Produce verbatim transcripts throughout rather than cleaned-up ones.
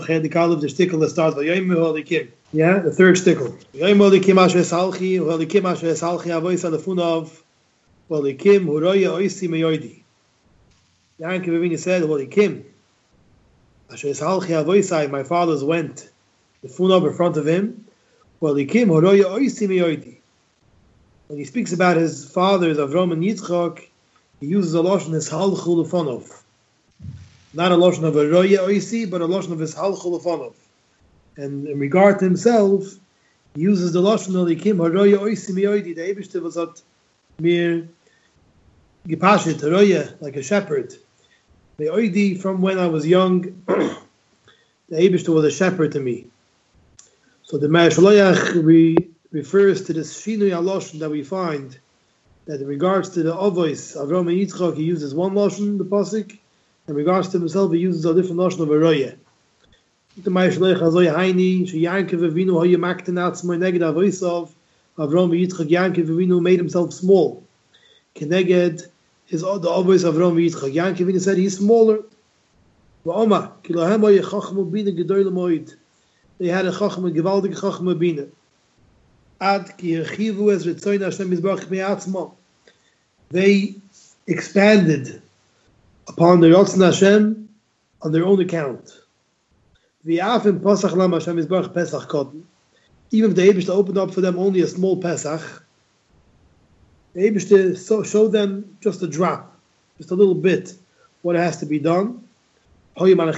the call of the stickle that starts by Yom Holikim. Yeah, the third stickle. Yom Holikim Asher Salchi, Holikim Asher Salchi Avois Alefunov, Holikim Huroya Oisi Meyoidi. Yankee Avinu said, Holikim Asher Salchi Avoisai, my fathers went the Funov in front of him. Holikim Huroya Oisi Meyoidi. When he speaks about his fathers, Avram and Yitzchak, he uses a lashon Hishalchu Lefonov. Not a lashon of a roya oisi, but a lashon of his halchul lefonov. And in regard to himself, he uses the lashon of likim haroya oisi miyoidi. The Eibishter was at mir gepashit haroya, like a shepherd. The oidi, from when I was young, the Eibishter was a shepherd to me. So the Me'er Shaloyach re, refers to this shinui lashon that we find that in regards to the avos Avram and Yitzchak, he uses one lashon, the pasuk. In regards to himself, he uses a different notion of a roya. The Me'er Shaloyach Hazoy Haini, She Yankov Avinu Hoya Makten Atzmoi Neged Avoisav, Avram Yitzchak Yankov Avinu made himself small. Keneged his the avos Avram Yitzchak. Yankov Avinu said he's smaller. Va'oma Kilohem Hoya Chachma Bina Gedoyle Moed. They had a Chachma Gevaldige Chachma Bina. Ad Ki Yechivu Es Ritzoyin Hashem Yisbarach Me'atzmo. They expanded upon the Ratzon Hashem on their own account. V'yafim Pasach Lam Hashem Yisbarach Pesach Kotten. Even if the Eibishter opened up for them only a small Pesach, the Eibishter so, showed them just a drop, just a little bit, what has to be done. They were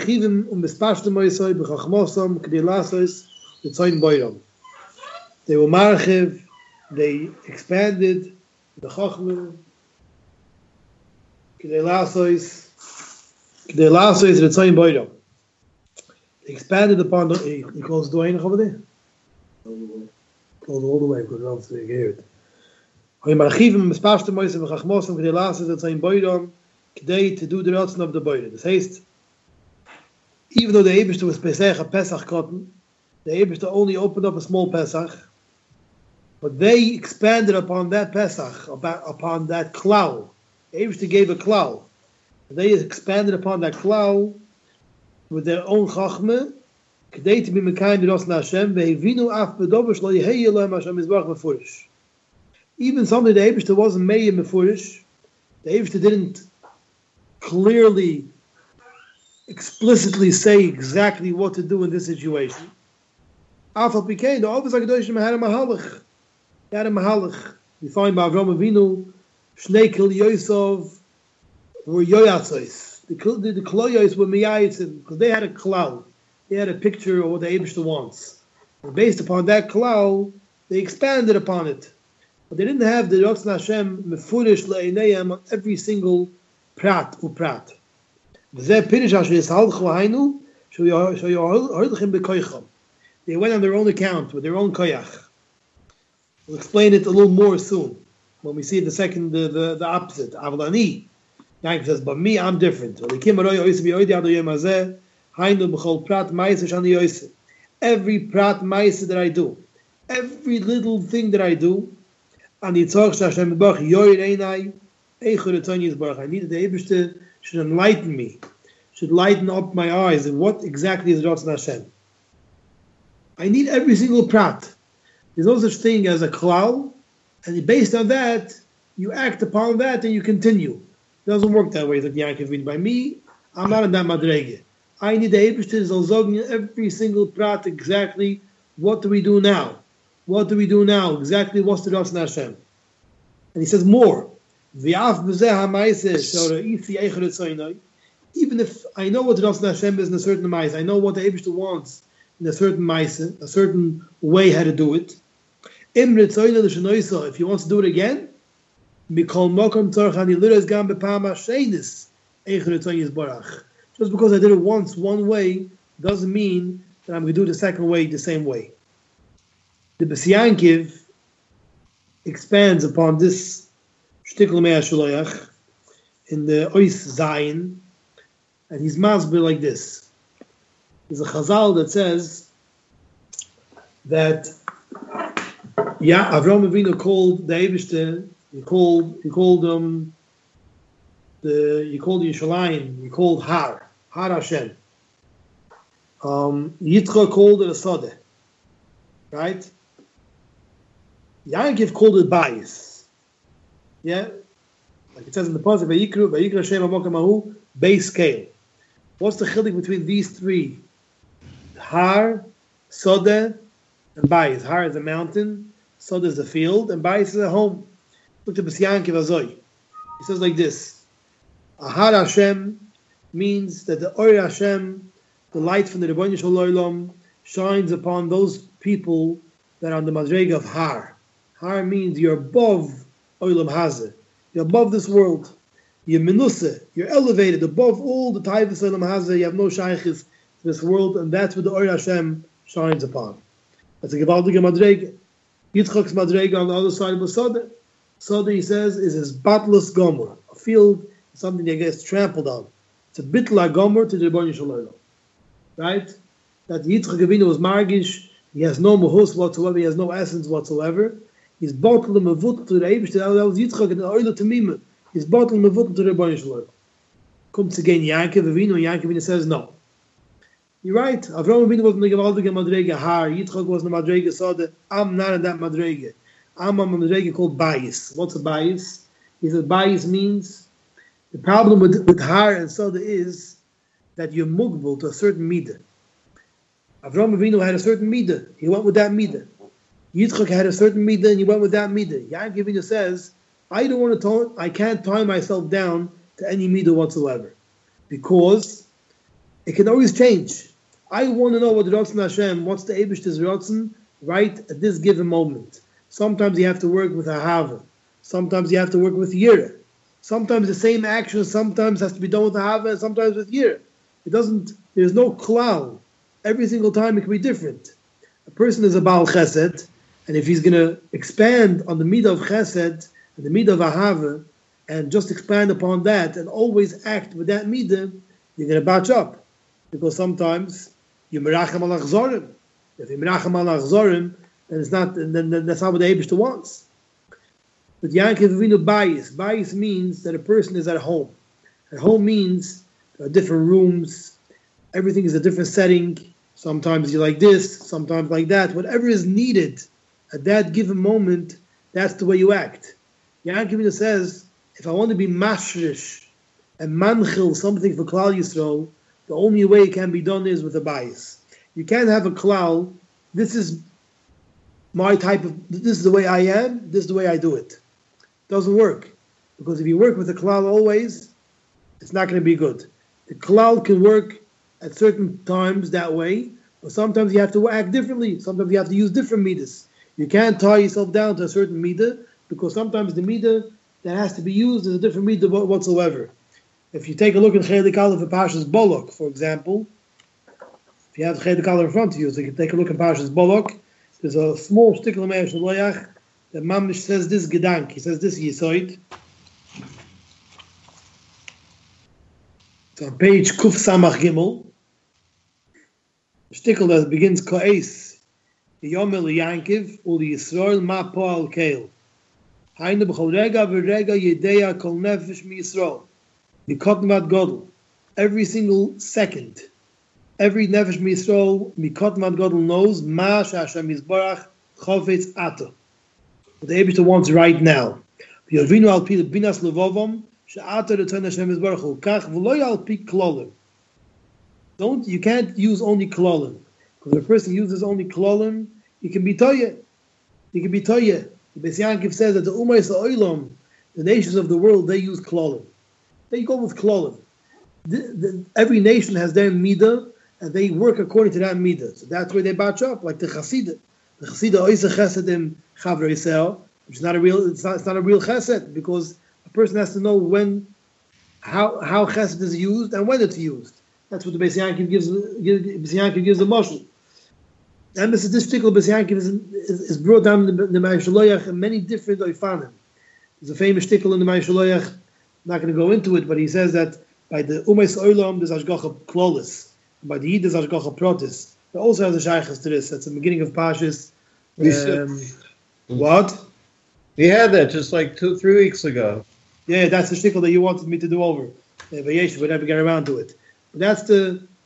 marchiv, they expanded the Chachmah, They expanded upon the. He, he calls the door over there. All the way. Close all the way because else they hear it. To do the Ratzon of the Boyre. This says, even though the Eibishter was Pesach a Pesach cotton, the Eibishter only opened up a small Pesach, but they expanded upon that Pesach, about, upon that klal. The Eibishter gave a klal. They expanded upon that klal with their own chachma, kedei to be mekayim b'ros Hashem, ve'hivinu af b'dover shlo yehei Elohim Hashem yisbarach mefurish. Even something the Eibishter wasn't made mefurish, the Eibishter didn't clearly, explicitly say exactly what to do in this situation. Afal Pikei, the Ovis HaKadoshim had a mahalach. He had a mahalach. We find by Avram Avinu, Shnei Kil Yosef were Yoyatzos. The the, the Kloyos were Miyayitzim, because they had a klal. They had a picture of what the Eibishter wants. And based upon that klal, they expanded upon it. But they didn't have the Ratzon Hashem mefurish le'einayim on every single prat u prat. They went on their own account, with their own koyach. We'll explain it a little more soon, when we see the second, the, the, the opposite. Avlani, Yankov says, but me, I'm different. Every prat ma'aseh that I do, every little thing that I do, I need the Eibishter should enlighten me, should lighten up my eyes and what exactly is Ratzon Hashem. I need every single prat. There's no such thing as a klal, and based on that, you act upon that and you continue. It doesn't work that way, like Yankov. By me, I'm not in that madrege. I need the Eibishter zolzogin every single prat exactly. What do we do now? What do we do now? Exactly what's the Ratzon Hashem? And he says more. Even if I know what the Ratzon Hashem is in a certain ma'ase, I know what the Eibishter wants in a certain ma'ase, a certain way how to do it. If he wants to do it again, just because I did it once, one way, doesn't mean that I'm going to do it the second way, the same way. The Bes Yankiv expands upon this shtikl Me'er Shaloyach in the Ois Zayin, and he's masbir like this. There's a Chazal that says that yeah, Avram Avinu called the Eibishter, he called he called um the he called Yerushalayim, he called Har, Har Hashem. Um, Yitzchak called it a Sodeh. Right? Yaakov called it Bayis. Yeah? Like it says in the Pasuk, Vayikru, Vayikra Shem HaMokam Ahu, base scale. What's the chiluk between these three? Har, Sodeh, and Bayis. Har is a mountain, Sodeh is a field, and Bayis is a home. Look at Yaakov Azoy. He says like this: Ahar Hashem means that the Or Hashem, the light from the Rebbeinu Shel Olam, shines upon those people that are on the Madrega of Har. Har means you're above Olam Hazeh. You're above this world. You're Menusa. You're elevated above all the Taivas Olam Hazeh. You have no shaykhis to this world, and that's what the Or Hashem shines upon. That's a Gevaldige Madrega. Yitzchak's Madrega on the other side of the Sodeh. Sodeh, he says, is his batless gomer. A field is something that gets trampled on. It's a bitla gomer to the Rebbeinu Shel Olam. Right? That Yitzchak Avinu was margish. He has no mahus whatsoever. He has no essence whatsoever. He's bottled and mevut to the Eibush. That was Yitzchak and the Oila Tamima. He's bottled and mevut to the Rebbeinu Shel Olam. Comes again Yaakov Avinu, and Yaakov Avinu says no. You're right. Avraham Avinu wasn't the Gevaldige Madrega Har. Yitzchak wasn't the Madrega Sodeh. I'm not in that Madrega. I'm on a Madrega called Bayis. What's a Bayis? He says Bayis means the problem with, with Har and Sodeh is that you're mugbal to a certain midah. Avraham Avinu had a certain midah. He went with that midah. Yitzchak had a certain midah, and he went with that midah. Yaakov Avinu says, I don't want to tie, I can't tie myself down to any midah whatsoever, because it can always change. I want to know what the Ratzon Hashem, what's the Eibishter's Ratzon, right at this given moment. Sometimes you have to work with Ahava. Sometimes you have to work with Yirah. Sometimes the same action sometimes has to be done with Ahava and sometimes with Yirah. It doesn't, there's no klal. Every single time it can be different. A person is a Baal Chesed, and if he's going to expand on the midah of Chesed and the midah of Ahava, and just expand upon that and always act with that midah, you're going to batch up. Because sometimes you merachem al achzorim. If you merachem al achzorim, then it's not. Then, then that's not what the Eibishter wants. But Yaakov Avinu Bayis. Bayis means that a person is at home. At home means there are different rooms. Everything is a different setting. Sometimes you like this, sometimes like that. Whatever is needed at that given moment, that's the way you act. Yaakov Avinu says, if I want to be mashrish and manchil something for Klal Yisrael, the only way it can be done is with a bias. You can't have a klal, this is my type of, this is the way I am, this is the way I do it. Doesn't work. Because if you work with a klal always, it's not going to be good. The klal can work at certain times that way, but sometimes you have to act differently. Sometimes you have to use different midas. You can't tie yourself down to a certain midah, because sometimes the midah that has to be used is a different midah whatsoever. If you take a look at Chelik Aleph of Parshas Bolok, for example, if you have Chelik Aleph in front of you, so you can take a look at Parshas Bolok, there's a small stickle Meir Shaloyach that Mamish says this Gedank, he says this Yisoid. It's on page Kuf Samach Gimel. The stickle that begins Ko'es, Yomel Yankiv, Uli Yisrael Ma Po'al Keil. Hainu B'chol Rega V'Rega Yedeya Kol Nefesh Mi Yisrael. Mikotmat Godel. Every single second, every Nefesh Mi Yisrael, Mikotmat Godel knows Ma Shashem Yisbarach Chofetz Ato. What the Eibishter wants right now. V'yovinu al pi binas levovom she'ato return Hashem Yisbarach Hu kach v'lo al pi klolim. Don't, you can't use only klolim. Because if a person uses only klolim, he can be toyeh. He can be toyeh. The Beis Yaakov says that the Umayis Ha'olam, the nations of the world, they use klolim. They go with klolim. The, the, every nation has their midah, and they work according to that midah. So that's where they batch up, like the Chasidah. The Chasidah oisa chesedim chavra Yisrael, which is not a real. It's not. It's not a real chesed, because a person has to know when, how how chesed is used and when it's used. That's what the Beis Yaakov gives. Beis Yaakov gives the mashal. And this this particular Beis Yaakov is, is, is brought down in the, the Meir Shaloyach in many different oifanim. There's a famous shtickle in the Meir Shaloyach. I'm not going to go into it, but he says that by the Umayis Olam there's Ashgacha Klolis, and by the Yid there's Ashgacha Protis. There also has a shaykhs to this. That's the beginning of Pashas. Um, what? We had that just like two, three weeks ago. Yeah, that's the shtickle that you wanted me to do over. Uh, but yes, we never get around to it. But that's the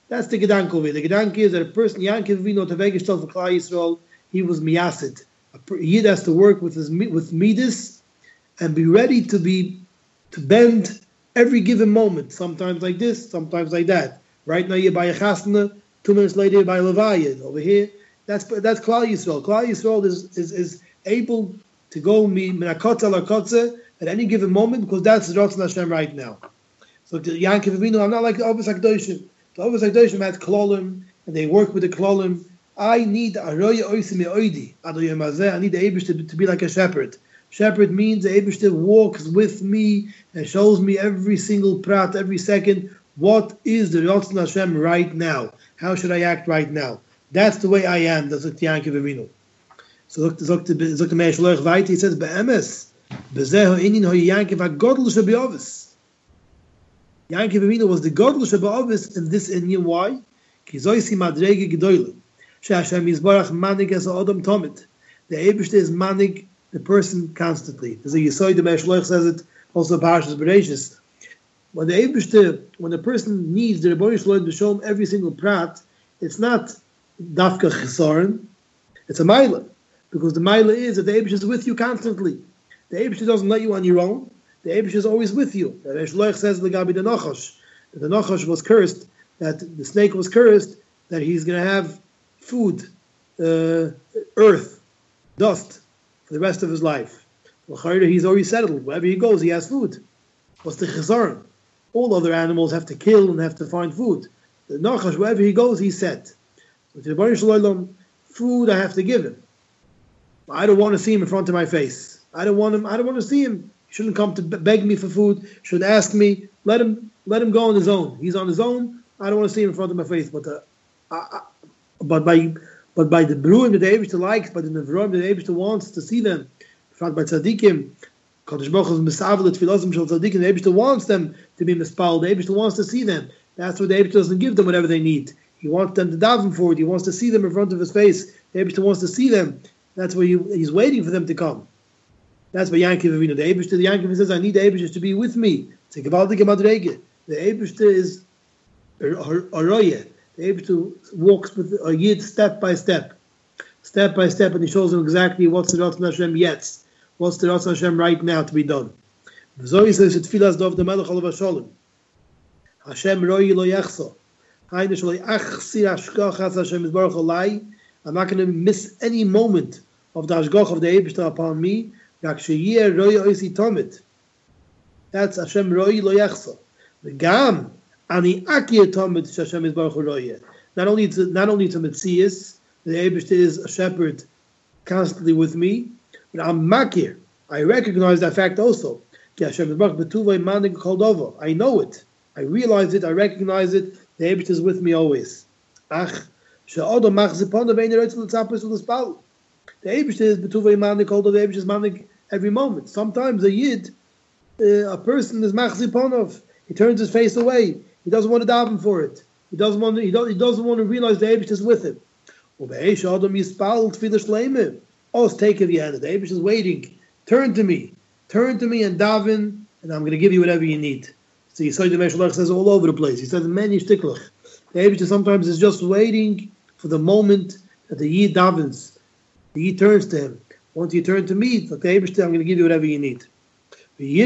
That's the Gedanke over here. The Gedanke is that a person, Yankiv Avinu, Tavegishtal for Klal Yisrael, he was miyasid. A Yid has to work with his with midas and be ready to be to bend every given moment. Sometimes like this, sometimes like that. Right now you're by a chasna, two minutes later you're by a levaya. Over here, that's that's Klal Yisrael. Klal Yisrael is is, is able to go minakotza lakotza at any given moment because that's Ratzon Hashem right now. So Yankiv Avinu, I'm not like the Ovis HaKadoshim. The Ovis HaKadoshim had klolim and they work with the klolim. I need aroya oisim oidi adoyim hazeh. I need the Eibush to, to be like a shepherd. Shepherd means the Eibush walks with me and shows me every single prat, every second. What is the Ratzon Hashem right now? How should I act right now? That's the way I am. That's what Yankiv Avinu. So look, look, look, look, Meir Shloich Vayt. He says, "Be'emes bezeho inin ho Yankiv hagodol shebe'ovis." Yankiv Avinu was the godol shebe'ovis in this inyan. Why? Ki zoisi madrege gedolim. She'Hashem Yisbarach manig as Adam Tomit. The Eibush is manig the person constantly. There's a Yisoid, the Meir Shloich says it also Parashas Bereishis. When the Eibush, when the person needs the Rebbeinu Shalom to show him every single prat, it's not dafka chisaron, it's a maila. Because the maila is that the Eibush is with you constantly. The Eibush doesn't let you on your own. The Eibush is always with you. The Meir Shloich says the Gabi the Nachash, that the Nachash was cursed, that the snake was cursed, that he's going to have food, uh, earth, dust for the rest of his life. He's already settled. Wherever he goes, he has food. What's the chisaron? All other animals have to kill and have to find food. The Nachash, wherever he goes, he's set. So to the Rebbeinu Shalom, food I have to give him. I don't want to see him in front of my face. I don't want him. I don't want to see him. He shouldn't come to beg me for food. Shouldn't ask me. Let him. Let him go on his own. He's on his own. I don't want to see him in front of my face. But uh, I, I, but by but by the bruim that the Eibush likes, by the nevroim that the Eibush wants to see them, by tzaddikim, Kadosh Baruch Hu is misavel tefillah shel tzaddikim. The Eibush wants them to be mispal. The Eibush wants to see them. That's what the Eibush doesn't give them whatever they need. He wants them to daven for it. He wants to see them in front of his face. The Eibush wants to see them. That's where he, he's waiting for them to come. That's why Yankiv Avinu. The Eibush, the Yankiv says, I need the Eibush to be with me. It's a gewaltige madrege. The Eibush is a roye. The Eibush walks with a yid step by step, step by step, and he shows them exactly what's the Ratzon Hashem yet, what's the Ratzon Hashem right now to be done. So he says, "Tfilas dov the Melech Olav Hashalom. Hashem roye lo yachso. Hayne shlo yachsir hashgachas Hashem Yisbarach olai. I'm not going to miss any moment of the hashgach of the Eibush upon me. Rak sheyeh roye oisi tomit. That's Hashem roye lo yachso. The gam ani akir tomit Hashem Yisbarach roye. Not only to not only to Metzias, the Eibush is a shepherd constantly with me, but I'm makir. I recognize that fact also. I know it. I realize it. I recognize it. The Eibush is with me always. Ach, the Eibush is betuvay manik called the Eibush is manik every moment. Sometimes a yid, uh, a person is machziponov. He turns his face away. He doesn't want to daven for it. He doesn't want to. He, don't, he doesn't want to realize the Eibush is with him. Oh, take it, yeah. The Eibush is waiting. Turn to me. Turn to me and daven, and I'm going to give you whatever you need. So you saw the Meir Shloich says all over the place. He says many shtiklach. The Eibush sometimes is just waiting for the moment that the Yid davens. The Yid turns to him. Once you turn to me, like the Eibush, I'm going to give you whatever you need. The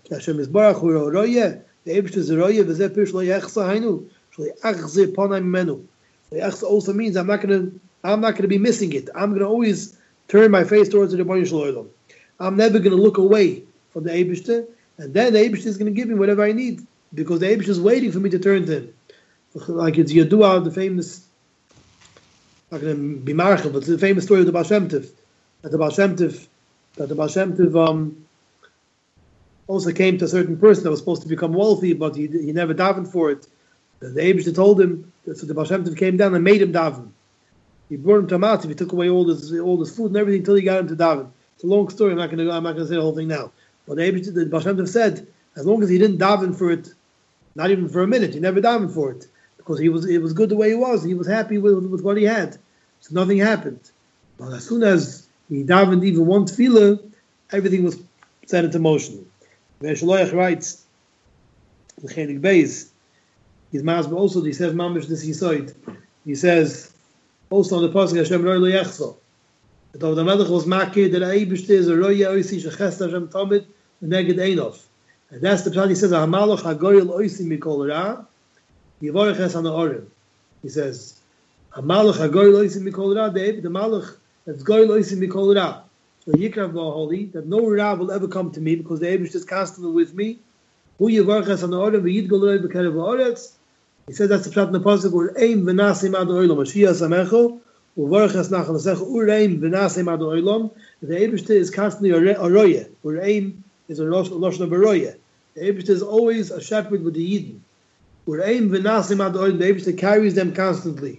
Eibush is a roya, v'zeh pirush lo yachsa hainu, shlo yachze ponai mimenu. The yachsa also means I'm not going to, I'm not going to be missing it. I'm going to always turn my face towards the Rebbeinu Shalom. I'm never going to look away from the Eibush, and then the Eibush is going to give me whatever I need, because the Eibush is waiting for me to turn to him. Like it's Yadua, the famous, not going to be marshal, but it's the famous story of the Baal Shem Tov, that the Baal Shem Tov, that the Baal Shem Tov um, also came to a certain person that was supposed to become wealthy, but he he never davened for it. The Eibush told him, so the Baal Shem Tov came down and made him daven. He brought him to a matzav, he took away all his all his food and everything until he got him to daven. It's a long story. I'm not going to. I'm not going to say the whole thing now. But the Eibush, the Baal Shem Tov said, as long as he didn't daven for it, not even for a minute, he never davened for it, because he was it was good the way he was. He was happy with with what he had, so nothing happened. But as soon as he davened even one tefillah, everything was set into motion. Meir Shloich writes, the Chelik Beis, He's masber also. He says mamish this yisoid. He says also on the pasuk Hashem roi lo yechzo. That of the Melech was makir that Eibishter is a roya oisi shechest Hashem tamid neged einov. And that's the pshat. He says hamalach hagoyel oisi mikol ra yivorech es an orim. He says hamalach hagoyel oisi mikol ra. The the malach that's goyel oisi mikol ra. So Yikrav holy that no ra will ever come to me because the Eibishter is constantly with me. Hu yivorech es an orim v'yidgol roi b'kerev ha'oretz. He said that's the pshat in the pasuk where aim v'nasim ad oilam Mashiach samecho uvarech es nachal nasech ureim v'nasim ad oilam. The Eibishter is constantly a roya. Ureim is a lashon of a roya. The Eibishter is always a shepherd with the Yidden. Ureim v'nasim ad oilam. The Eibishter carries them constantly.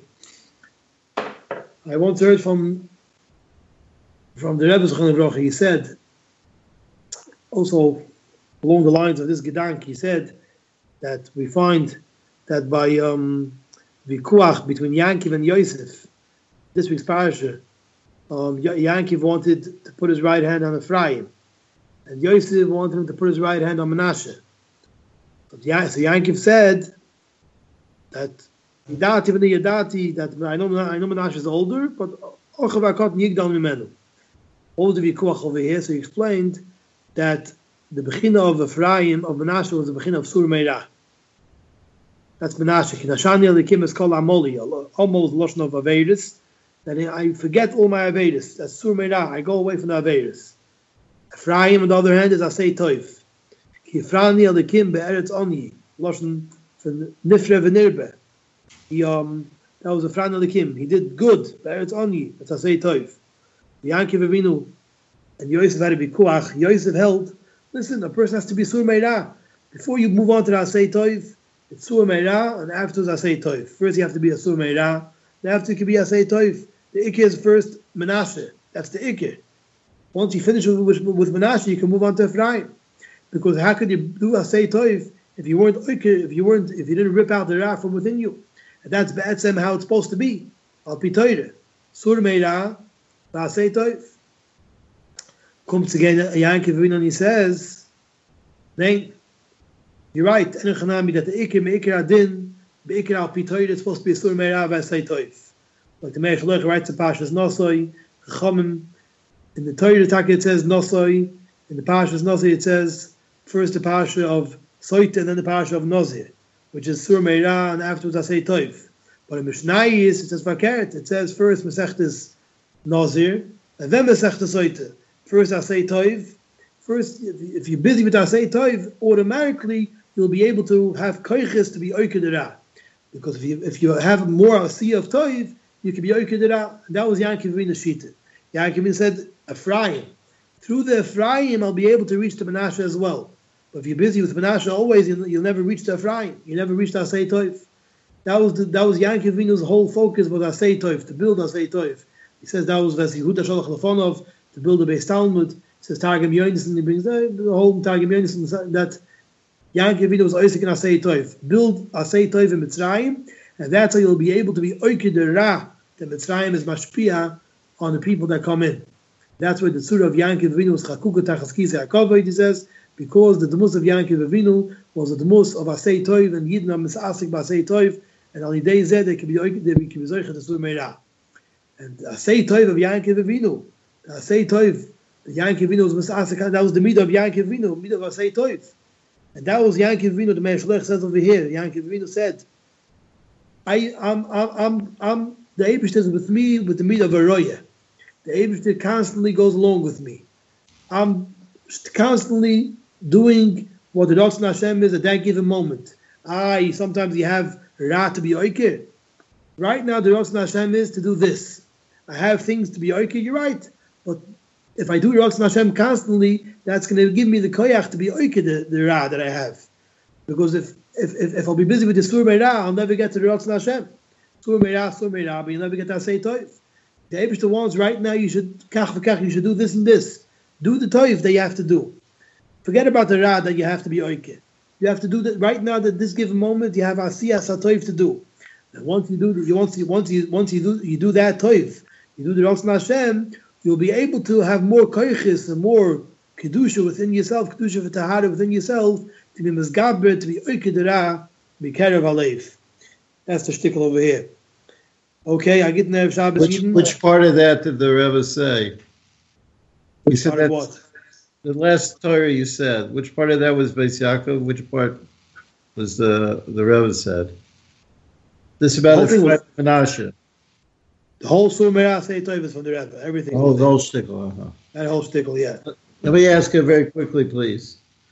I once heard from from the Rebbe Zechon Livrocha. He said also along the lines of this gedank. He said that we find that by um, vikuach between Yankiv and Yosef, this week's parasha, um, Yankiv wanted to put his right hand on Ephraim, and Yosef wanted him to put his right hand on Menashe. But yeah, so Yankiv said that Yidati v'ni Yidati, that I know I know Menashe is older, but Ochavakot Yigdal Mimenu. What was the vikuach over here? So he explained that the bechina of Ephraim of Menashe was the bechina of Sur Meirah. That's Menashe. Kinashani Elikim is called Amoli, almost Lashon of Averis. That I forget all my Averis. That's Sur Meirah. I go away from the Averis. Ephraim, on the other hand, is Asay Toif. Kifrani Elikim be'eretz Oni. Lashon from Nifre v'nirbe. He, um, that was Ephraim Elikim. He did good. Be'eretz Oni. That's Asay Toif. Yankiv Avinu and Yosef had to be Kuach. Yosef held, listen, a person has to be Sur Meirah. Before you move on to the Asay Toif, it's Sur Meirah, and afterwards Asay Toif. First you have to be a Sur Meirah, then after you can be Asay Toif. The Ikir is first Menashe. That's the Ikir. Once you finish with, with, with Menashe, you can move on to Ephraim. Because how could you do Asay Toif if you weren't Ikir, if you weren't, if you didn't rip out the Ra from within you? And that's Be'etzem how it's supposed to be. Al Pi Torah. Sur Meirah, Asay Toif. Comes again Yankiv Avinu and he says, Nein, you're right, that the Ikir Me'ikir Adin, Be'ikir Al Pi Torah is supposed to be a Sur Meirah v'Asay Toif. Like the Meir Shalach writes in Parshas Nosoi, Chachamim, in the Torah Taka it says Nosoi, in the Parshas Nosoi it says, first the Parsha of Soite and then the Parsha of Nozir, which is Sur Meirah and afterwards Asay Toif. But in Mishnayis it says Vakeret, it says first Masechtes Nozir, and then Masechtes Soite. First Asay Toif. First, if you're busy with Asay Toif, automatically you'll be able to have koiches to be oikedera. Because if you if you have more Asiyah of Toif, you can be oikedera. And that was Yankiv Avinu's shita. Yankiv Avinu said, Ephraim. Through the Ephraim, I'll be able to reach to Menashe as well. But if you're busy with Menashe always, you'll, you'll never reach to Ephraim. You never reach to Asay Toif. That was the, that was Yankiv Avinu's whole focus was Asay Toif, to build Asay Toif. He says that was Ves Yehuda Sholach Lefonov, to build a Beis Talmud. He says Targum Yonis, and he brings the, the whole Targum Yonis that Yankiv Avinu was Oisik in Asay Toif. Build Asay Toif in Mitzrayim, and that's how you'll be able to be Oikid the Ra, that Mitzrayim is Mashpia on the people that come in. That's why the Surah of Yankiv Avinu was Chakuka Tachas Kisei HaKavod, he says, because the Demus of Yankiv Avinu was the Demus of Asay Toif, and Yidna Misasik B'Asay Toif, and on the day Zed, they can be Oikid, they can be Zoichet the Surah Meirah. And Asay Toif of Yankiv Avinu, Asay Toif, the Yankiv Avinu was Misasik, that was the Midah of Yankiv Avinu, Midah of Asay Toif. And that was Yankiv Avinu, the Meir Shalech says over here, Yankiv Avinu said, I, I'm, I'm, I'm, I'm the Eibishter is with me with the Midah of a Roya. The Eibishter constantly goes along with me. I'm constantly doing what the Ratzon Hashem is at that given moment. I sometimes you have Ra to be Oiker. Right now the Ratzon Hashem is to do this. I have things to be Oiker, you're right. But if I do Ratzon Hashem constantly, that's going to give me the koyach to be Oiker, the, the Ra that I have. Because if if, if, if I'll be busy with the Sur Meirah, I'll never get to the Ratzon Hashem. Sur Meirah, Sur Meirah, but you'll never get to Asay Toif. The Eibishter wants right now you should kach v'kach, you should do this and this. Do the Toif that you have to do. Forget about the Ra that you have to be Oiker. You have to do that right now. That this given moment you have Asiyas HaToif to do. And once you do, you once you once you once you do you do that Toif, you do the Ratzon Hashem, you'll be able to have more koiches and more kedusha within yourself, kedusha v'tahara within yourself, to be mizgaber, to be Oiker the Ra Bikerev Alev. That's the shtickle over here. Okay, I get Nev Shabbos Which, Eden. which part of that did the Rebbe say? We said Part of that's what? the last Torah you said. Which part of that was Beis Yaakov? Which part was the the Rebbe said? This about whole the thing was- tribe of Menashe. The whole Sumer Asay Toivus from the Rebbe. Everything. Oh, was the there. whole shtickle. Uh-huh. That whole shtickle, yeah. Let me ask you very quickly, please.